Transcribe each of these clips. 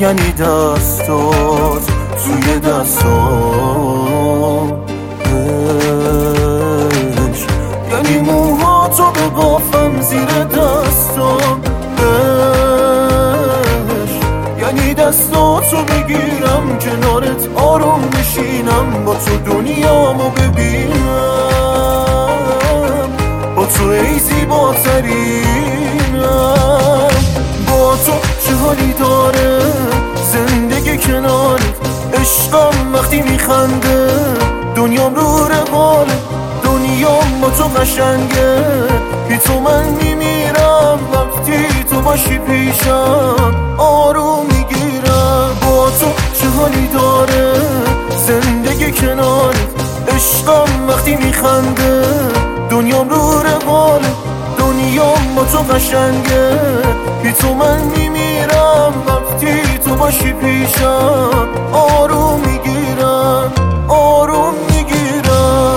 یعنی دستات توی دستام، یعنی موهاتو ببافم زیر دستام، یعنی دستاتو بگیرم کنارت آروم بشینم، با تو دنیامو ببینم، با تو ای زیباترینم. با تو چه حالی داره زندگی کنارت، عشقم وقتی میخنده دنیام رو رواله، دنیام با تو قشنگه، بی تو من میمیرم، وقتی تو باشی پیشم آروم میگیرم. با تو چه حالی داره زندگی کنارت، عشقم وقتی میخنده دنیام رو رواله، دنیام با تو قشنگه، بی تو من میمیرم، وقتی تو باشی پیشم آروم میگیرم، آروم میگیرم.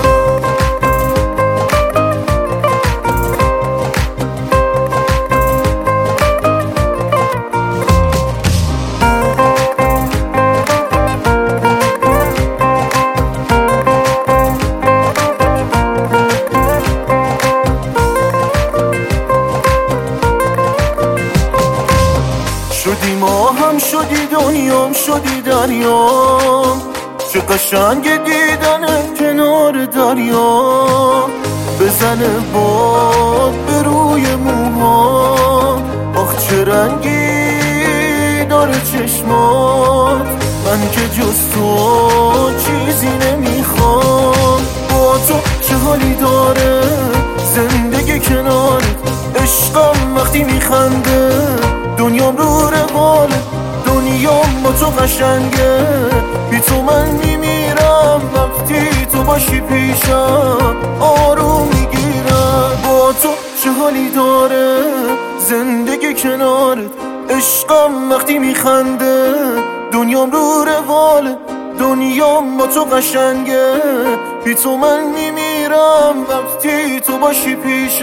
شدی ماهم شدی دنیام شدی دریام، چه قشنگ دیدن کنار دریا، بزنه باد به روی موها، آخ چه رنگی داره چشمات، من که جز تو چیزی نمیخوام. با تو چه حالی داره زندگی کنارت، عشقم وقتی میخنده دنیام رو رواله، دنیام با تو قشنگه، بی تو من میمیرم، وقتی تو باشی پیشم آروم میگیرم. با تو چه حالی داره زندگی کنارت، عشقم وقتی میخنده دنیام رو رواله، دنیام با تو قشنگه، بی تو من میمیرم، وقتی تو باشی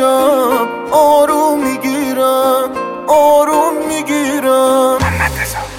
پیشم آروم میگیرم، آروم میگیرم.